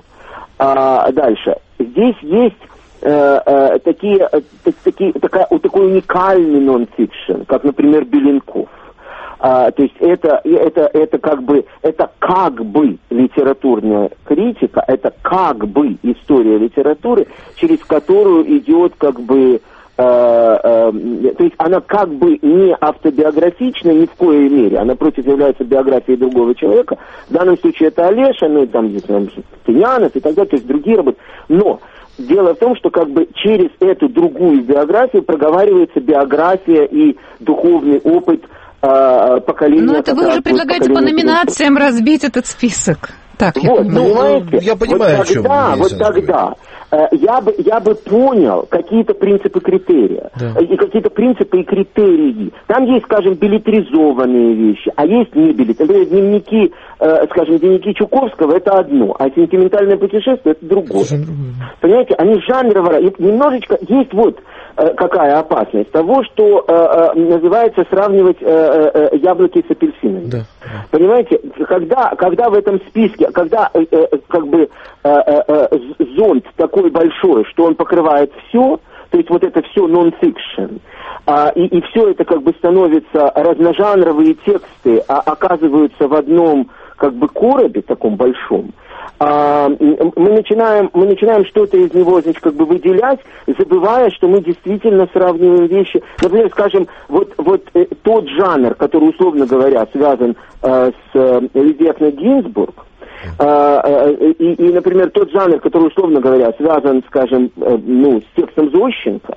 А дальше. Здесь есть э, э, такие, э, такие, такая, такой уникальный нон-фикшн, как, например, Беленков. А, то есть это, это, это как бы, это как бы литературная критика, это как бы история литературы, через которую идет как бы, э, э, то есть она как бы не автобиографична ни в коей мере, она напротив является биографией другого человека, в данном случае это Олеша, ну и там здесь Тынянов и так далее, то есть другие работы, но дело в том, что как бы через эту другую биографию проговаривается биография и духовный опыт поколения. Ну, это вы уже предлагаете по номинациям разбить этот список. Так, вот, я понимаете? Я понимаю, вот о чем тогда, вы вот тогда, я бы, я бы понял какие-то принципы критерия, да. и какие-то принципы и критерии. Там есть, скажем, билетризованные вещи, а есть не билетризованные. Например, дневники, скажем, дневники Чуковского — это одно, а сентиментальное путешествие — это другое. Понимаете, они жанрово, немножечко, есть вот какая опасность того, что э, называется сравнивать э, э, яблоки с апельсинами. Да. Понимаете, когда, когда в этом списке, когда э, э, как бы э, э, зонт такой большой, что он покрывает все, то есть вот это все non-fiction, а, и, и все это как бы становится, разножанровые тексты а, оказываются в одном как бы коробе таком большом, а, мы начинаем, мы начинаем что-то из него, значит, как бы выделять, забывая, что мы действительно сравниваем вещи. Например, скажем, вот, вот э, тот жанр, который, условно говоря, связан э, с э, Лидией Гинзбург, э, э, и, и, например, тот жанр, который, условно говоря, связан, скажем, э, ну, с текстом Зощенко,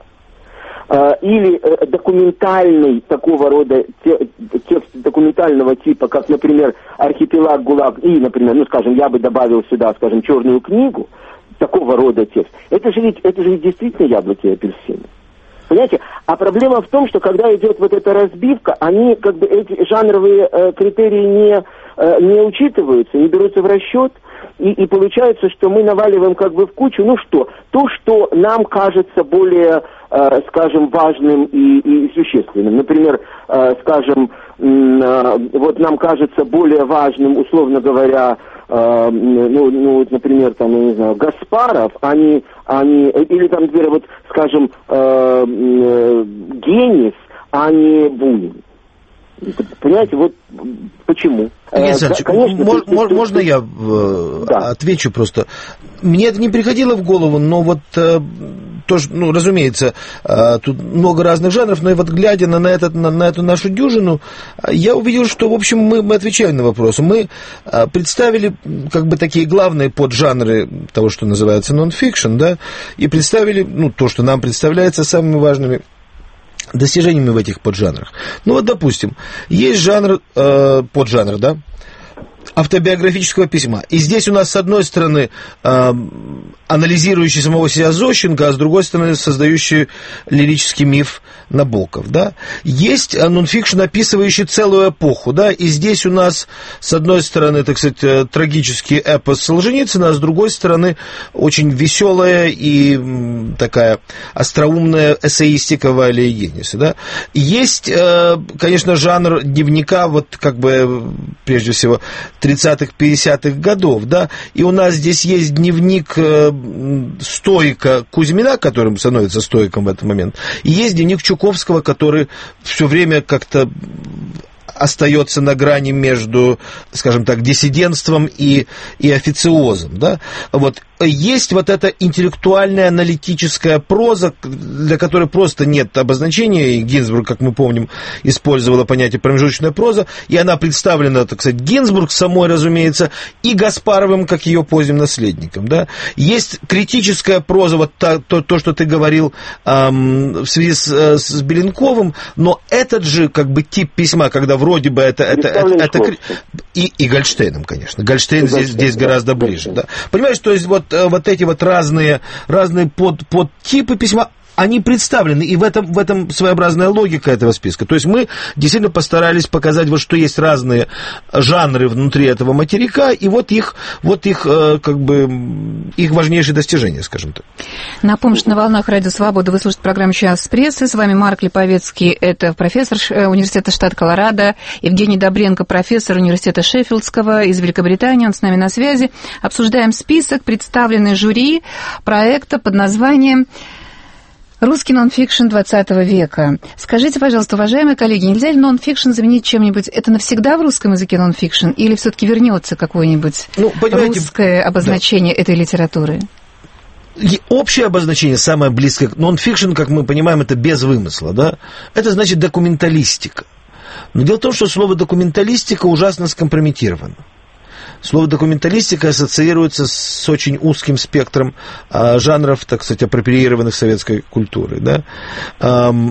или э, документальный такого рода те, текст документального типа, как, например, «Архипелаг ГУЛАГ», и, например, ну, скажем, я бы добавил сюда, скажем, «Черную книгу», такого рода текст. Это же ведь, это же ведь действительно яблоки и апельсины. Понимаете? А проблема в том, что когда идет вот эта разбивка, они, как бы, эти жанровые э, критерии не, э, не учитываются, не берутся в расчет, и, и получается, что мы наваливаем как бы в кучу, ну что, то, что нам кажется более, э, скажем, важным и, и существенным. Например, э, скажем, э, вот нам кажется более важным, условно говоря, э, ну, ну, например, там, я не знаю, Гаспаров, они, они, или там, например, вот, скажем, э, э, Генис, а не Бунин. Понимаете, вот почему? Александр, Конечно, мож, ты, мож, ты, можно ты, я э, да. отвечу просто? Мне это не приходило в голову, но вот э, тоже, ну, разумеется, э, тут много разных жанров, но и вот глядя на, на, этот, на, на эту нашу дюжину, я увидел, что, в общем, мы, мы отвечаем на вопросы. Мы э, представили как бы такие главные поджанры того, что называется non-fiction, да, и представили, ну, то, что нам представляется самыми важными достижениями в этих поджанрах. Ну вот, допустим, есть жанр, э, поджанр, да, автобиографического письма. И здесь у нас, с одной стороны, э, анализирующий самого себя Зощенко, а с другой стороны, создающий лирический миф Набоков, да. Есть нонфикшн, описывающий целую эпоху, да, и здесь у нас, с одной стороны, так сказать, трагический эпос Солженицына, а с другой стороны, очень веселая и такая остроумная эссеистика Валерия Гениса, да. Есть, конечно, жанр дневника, вот как бы, прежде всего, тридцатых-пятидесятых годов, да, и у нас здесь есть дневник стоика Кузьмина, которым становится стоиком в этот момент, и есть дневник Чуковского, который все время как-то остается на грани между, скажем так, диссидентством и, и официозом, да, вот. Есть вот эта интеллектуальная аналитическая проза, для которой просто нет обозначения, и Гинзбург, как мы помним, использовала понятие промежуточная проза, и она представлена, так сказать, Гинзбург самой, разумеется, и Гаспаровым, как ее поздним наследником, да. Есть критическая проза, вот та, то, то, что ты говорил эм, в связи с, с Беленковым, но этот же, как бы, тип письма, когда вроде бы это... это, это, это и, и Гольштейном, конечно. Гольштейн здесь, здесь гораздо ближе, да. Понимаешь, то есть вот вот эти вот разные, разные под, подтипы письма, они представлены, и в этом, в этом своеобразная логика этого списка. То есть мы действительно постарались показать, вот, что есть разные жанры внутри этого материка, и вот их, вот их, как бы, их важнейшие достижения, скажем так. Напомню, что на волнах Радио Свобода вы слушаете программу «Час прессы». С вами Марк Липовецкий, это профессор университета штата Колорадо, Евгений Добренко, профессор университета Шеффилдского из Великобритании, он с нами на связи. Обсуждаем список, представленный жюри проекта под названием «Русский нонфикшн двадцатого века». Скажите, пожалуйста, уважаемые коллеги, нельзя ли нонфикшн заменить чем-нибудь? Это навсегда в русском языке нонфикшн? Или все-таки вернется какое-нибудь ну, русское обозначение да. этой литературы? Общее обозначение, самое близкое к нонфикшн, как мы понимаем, это без вымысла, да? Это значит документалистика. Но дело в том, что слово документалистика ужасно скомпрометировано. Слово документалистика ассоциируется с очень узким спектром а, жанров, так сказать, апроприированных советской культурой, да? Ам, и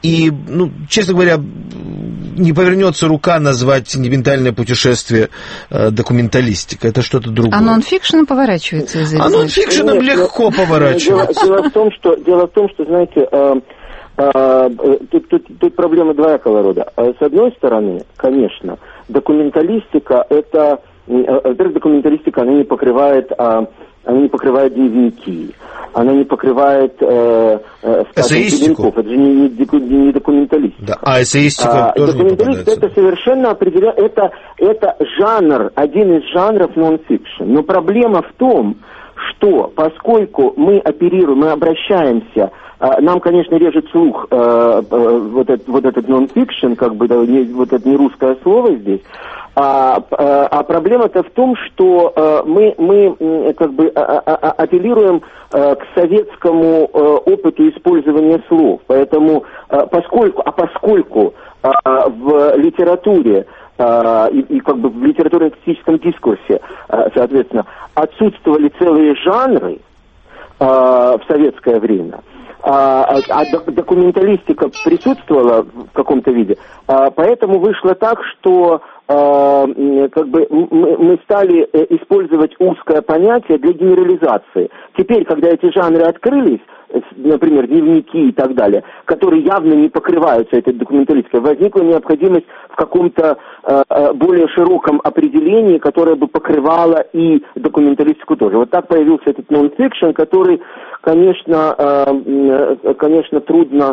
И, ну, честно говоря, не повернется рука назвать «Ментальное путешествие» э, документалистикой. Это что-то другое. А нон-фикшеном поворачивается из-за А нон-фикшеном легко поворачивается. Дело, дело в том, что, дело в том, что, знаете, э, э, тут, тут, тут проблема двоякого рода. С одной стороны, конечно, документалистика – это... Во-первых, документалистика, она не покрывает... Э, она не покрывает дневники, она не покрывает, э, э, скажем, эссеистику. Это же не, не, не документалистика. Да. А эссеистика а, тоже не попадается. Это совершенно определенно, это, это жанр, один из жанров нон-фикшн. Но проблема в том, что поскольку мы оперируем, мы обращаемся, э, нам, конечно, режет слух э, э, вот, этот, вот этот нон-фикшн, как бы, да, не, вот это не русское слово здесь. А, а, а проблема-то в том, что а, мы, мы как бы а, а, апеллируем а, к советскому а, опыту использования слов. Поэтому, а, поскольку, а поскольку а, в литературе а, и, и как бы в литературно-критическом дискурсе, а, соответственно, отсутствовали целые жанры а, в советское время, а, а документалистика присутствовала в каком-то виде, а, поэтому вышло так, что как бы мы стали использовать узкое понятие для генерализации. Теперь, когда эти жанры открылись, например, дневники и так далее, которые явно не покрываются этой документалистикой, возникла необходимость в каком-то э, более широком определении, которое бы покрывало и документалистику тоже. Вот так появился этот нон-фикшн, который, конечно, э, конечно, трудно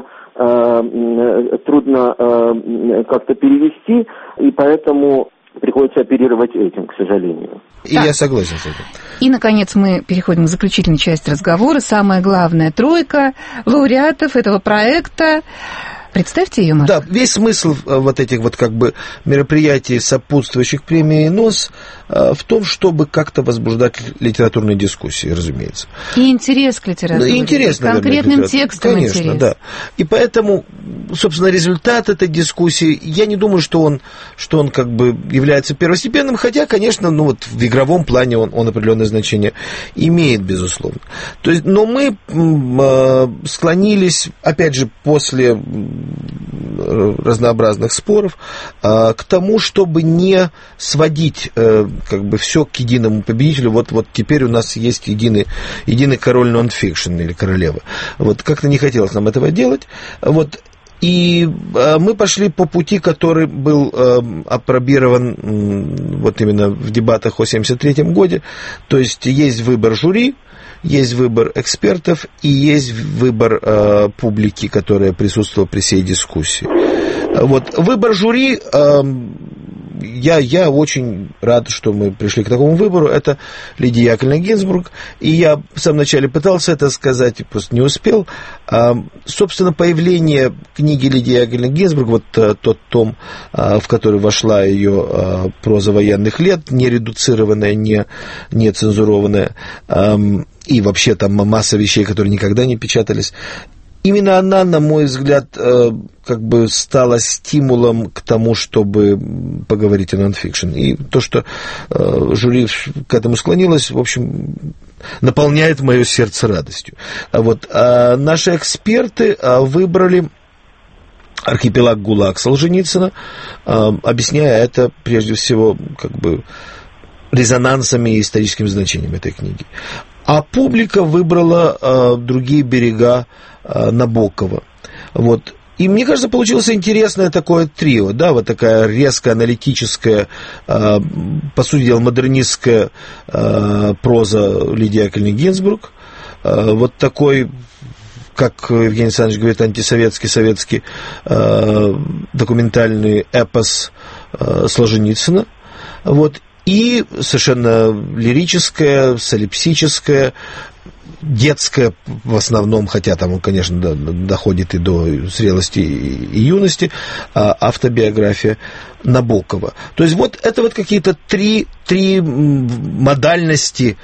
трудно э, как-то перевести, и поэтому приходится оперировать этим, к сожалению. И так. Я согласен с этим. И, наконец, мы переходим к заключительной части разговора. Самая главная тройка лауреатов этого проекта. Представьте ее, Марк. Да, весь смысл вот этих вот как бы мероприятий, сопутствующих премии НОС, в том, чтобы как-то возбуждать литературные дискуссии, разумеется. И интерес к литературе. И интерес, наверное, конкретным текстом. Конечно, интерес. Да. И поэтому, собственно, результат этой дискуссии, я не думаю, что он, что он как бы является первостепенным, хотя, конечно, ну вот в игровом плане он, он определенное значение имеет, безусловно. То есть, но мы э, склонились, опять же, после разнообразных споров, к тому, чтобы не сводить как бы все к единому победителю. Вот, вот теперь у нас есть единый, единый король нон-фикшн или королева. Вот как-то не хотелось нам этого делать. Вот. И мы пошли по пути, который был апробирован вот именно в дебатах о семьдесят третьем годе. То есть есть выбор жюри, есть выбор экспертов и есть выбор э, публики, которая присутствовала при всей дискуссии. Вот. Выбор жюри, э, я, я очень рад, что мы пришли к такому выбору. Это Лидия Яковлевна Гинзбург. И я в самом начале пытался это сказать, просто не успел. Э, собственно, появление книги Лидии Яковлевны Гинзбург, вот э, тот том, э, в который вошла ее э, проза военных лет, не редуцированная, не, не цензурованная, э, и вообще там масса вещей, которые никогда не печатались. Именно она, на мой взгляд, как бы стала стимулом к тому, чтобы поговорить о нон-фикшн. И то, что жюри к этому склонилось, в общем, наполняет мое сердце радостью. Вот. А наши эксперты выбрали «Архипелаг ГУЛАГ» Солженицына, объясняя это, прежде всего, как бы резонансами и историческим значением этой книги. А публика выбрала э, другие берега э, Набокова. Вот. И мне кажется, получилось интересное такое трио, да, вот такая резкая, аналитическая, э, по сути дела, модернистская э, проза Лидии Яковлевны Гинзбург, э, вот такой, как Евгений Александрович говорит, антисоветский, советский э, документальный эпос э, Солженицына, вот. И совершенно лирическое, солипсическое, детское в основном, хотя там он, конечно, доходит и до зрелости и юности, автобиография Набокова. То есть вот это вот какие-то три, три модальности,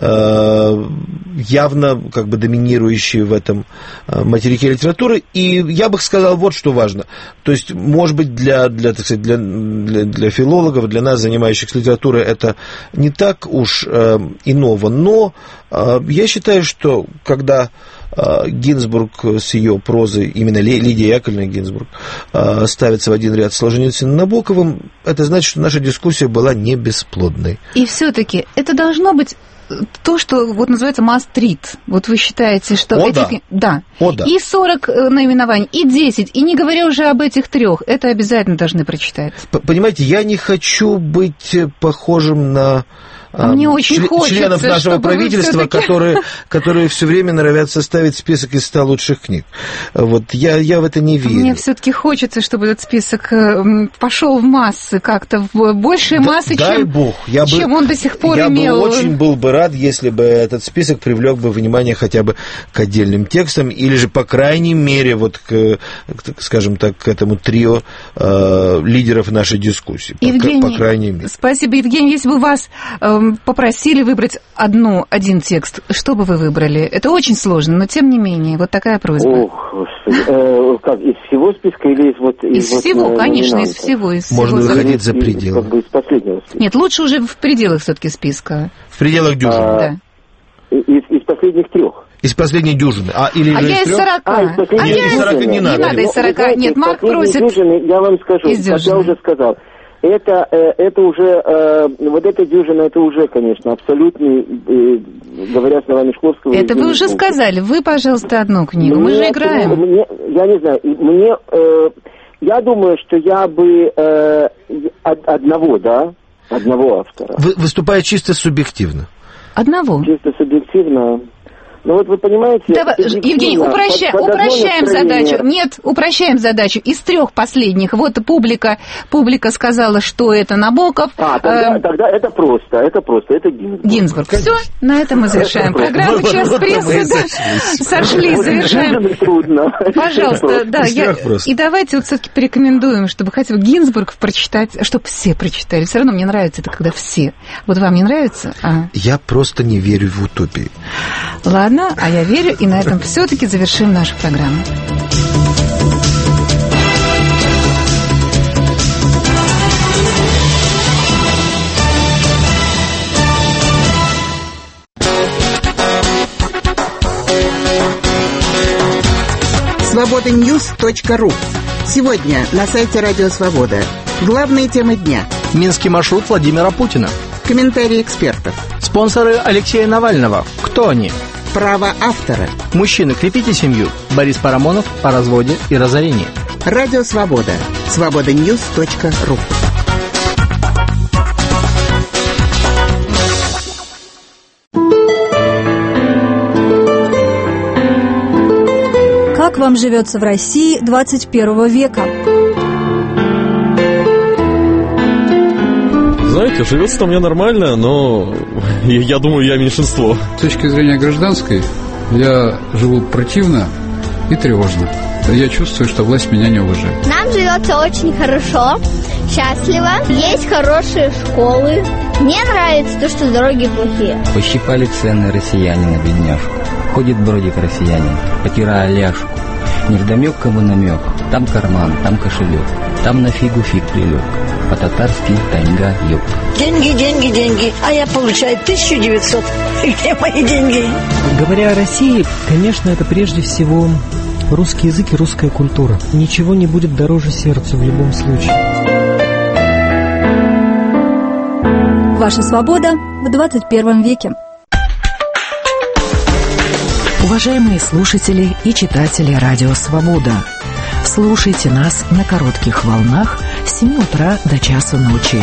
явно как бы доминирующие в этом материке литературы. И я бы сказал, вот что важно. То есть, может быть, для, для, так сказать, для, для, для филологов, для нас, занимающихся литературой, это не так уж иного, но я считаю, что когда Гинзбург с ее прозой, именно Лидия Яковлевна Гинзбург, ставится в один ряд с Солженицыным и Набоковым, это значит, что наша дискуссия была не бесплодной. И все-таки это должно быть то, что вот называется must-read. Вот вы считаете, что О, этих... да. Да. О, да. И сорок наименований, и десять, и не говоря уже об этих трех, это обязательно должны прочитать. Понимаете, я не хочу быть похожим на... А мне очень член, хочется, членов нашего правительства, которые, которые все время норовят составить список из ста лучших книг. Вот я, я в это не верю. Мне все-таки хочется, чтобы этот список пошел в массы как-то, в большие да, массы, дай чем, Бог. Я чем бы, он до сих пор я имел. Я бы очень был бы рад, если бы этот список привлек бы внимание хотя бы к отдельным текстам, или же, по крайней мере, вот к, скажем так, к этому трио э, лидеров нашей дискуссии. Евгений, по, по крайней мере. Спасибо, Евгений. Если бы вас э, попросили выбрать одну, один текст, что бы вы выбрали? Это очень сложно, но тем не менее, вот такая просьба. Ох, господи. Э, как, из всего списка или из вот... Из, из всего, вот, конечно, из всего. Из Можно всего. выходить за пределы. Как бы из последнего списка. Нет, лучше уже в пределах все-таки списка. В пределах дюжины. А, да. Из, из последних трех. Из последней дюжины. А, или а же я из сорока. А, из последней а Нет, я из сорока не, не надо. Не надо из сорока. Знаете, Нет, Марк просит... Дюжины, я вам скажу, как я уже сказал, это, это уже, вот эта дюжина, это уже, конечно, абсолютный, говоря словами Шкловского... Это вы уже сказали. Вы, пожалуйста, одну книгу. Мы же играем. Мне, я не знаю, мне, я думаю, что я бы одного, да, одного автора. Вы, выступая чисто субъективно. Одного? Чисто субъективно... Ну вот вы понимаете... Давай, Евгений, упроща, под, под упрощаем задачу. Нет, упрощаем задачу. Из трех последних. Вот публика, публика сказала, что это Набоков. А, тогда, э, тогда это просто, это просто, это Гинзбург. Гинзбург. Все, на этом мы завершаем программу. Час прессы, да, сошли, завершаем. Трудно. Пожалуйста, да. Я, и давайте вот все-таки порекомендуем, чтобы хотя бы Гинзбург прочитать, чтобы все прочитали. Все равно мне нравится это, когда все. Вот вам не нравится? А. Я просто не верю в утопию. Ладно. А я верю, и на этом все-таки завершим нашу программу. свобода ньюс точка ру. Сегодня на сайте Радио Свобода. Главные темы дня. Минский маршрут Владимира Путина. Комментарии экспертов. Спонсоры Алексея Навального. Кто они? Право автора. Мужчины, крепите семью. Борис Парамонов о разводе и разорении. Радио Свобода. свобода ньюс точка ру. Как вам живется в России двадцать первого века? Знаете, живется-то мне нормально, но я думаю, я меньшинство. С точки зрения гражданской, я живу противно и тревожно. Я чувствую, что власть меня не уважает. Нам живется очень хорошо, счастливо. Есть хорошие школы. Мне нравится то, что дороги плохие. Пощипали цены россияне на бедняжку. Ходит бродик россиянин, потирая ляжку. Невдомек кому намек. Там карман, там кошелек. Там на фигу фиг прилег. По-татарски тайга юг. Деньги, деньги, деньги. А я получаю тысяча девятьсот. Где мои деньги? Говоря о России, конечно, это прежде всего русский язык и русская культура. Ничего не будет дороже сердцу в любом случае. Ваша свобода в двадцать первом веке. Уважаемые слушатели и читатели Радио Свобода, слушайте нас на коротких волнах с семи утра до часу ночи.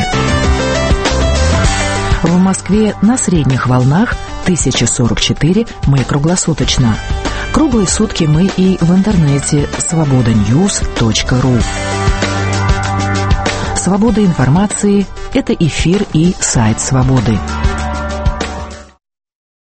В Москве на средних волнах тысяча сорок четыре мы круглосуточно. Круглые сутки мы и в интернете свобода ньюс точка ру. Свобода информации – это эфир и сайт Свободы.